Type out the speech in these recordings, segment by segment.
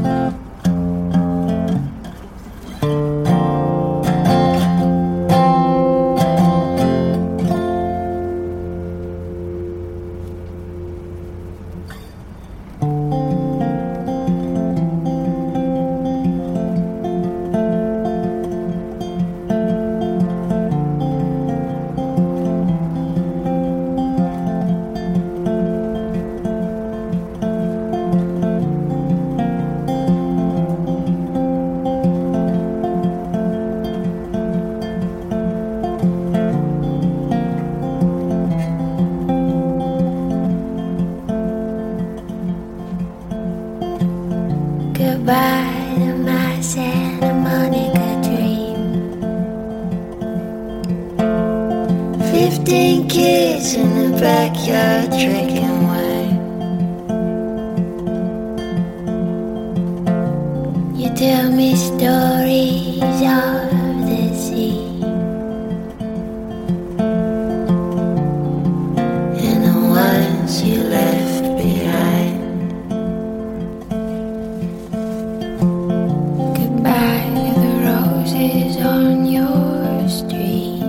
Goodbye to my Santa Monica dream. 15 kids in the backyard drinking wine. You tell me stories of the sea and the ones you left behind. On your street.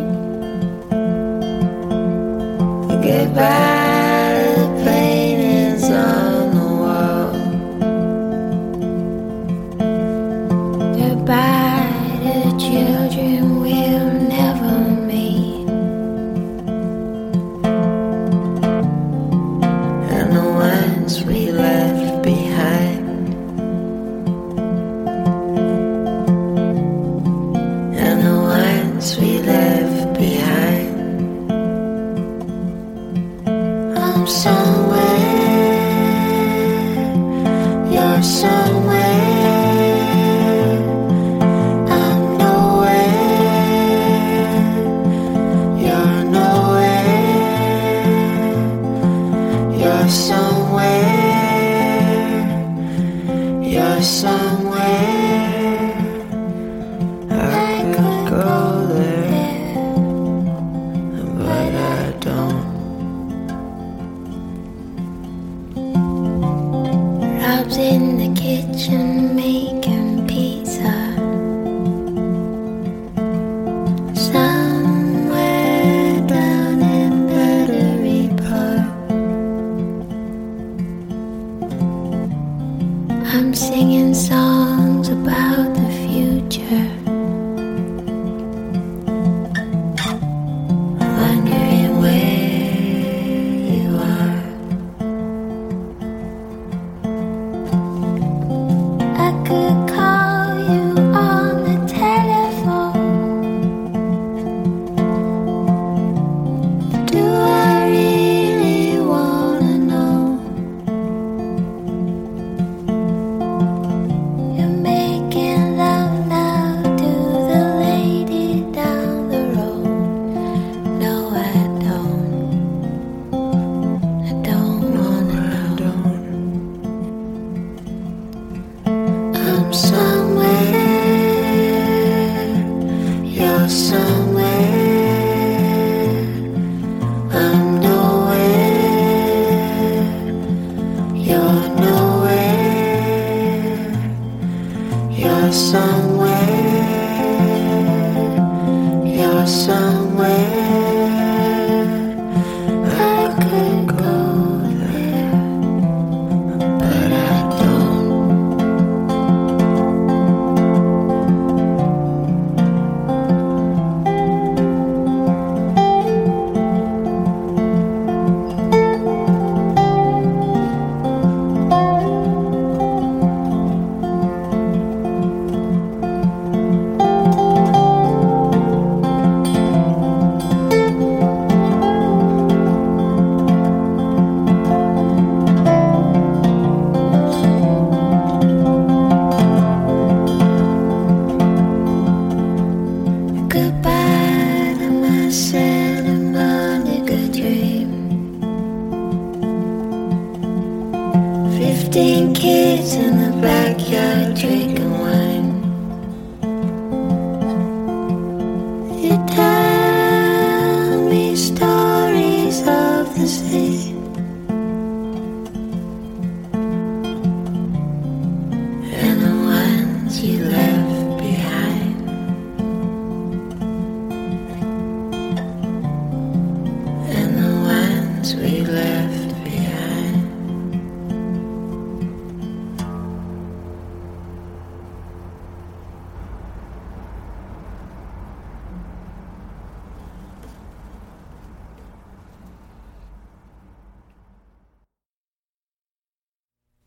Goodbye to the paintings on the wall. Goodbye to the children we'll never meet, and the ones we left behind. We left behind. I'm somewhere, you're somewhere. I'm nowhere, you're nowhere. You're somewhere, you're somewhere. I could go there, but I don't. Rob's in the kitchen making pizza. Somewhere down in Battery Park. I'm singing songs about the future. Kids in the backyard drinking wine.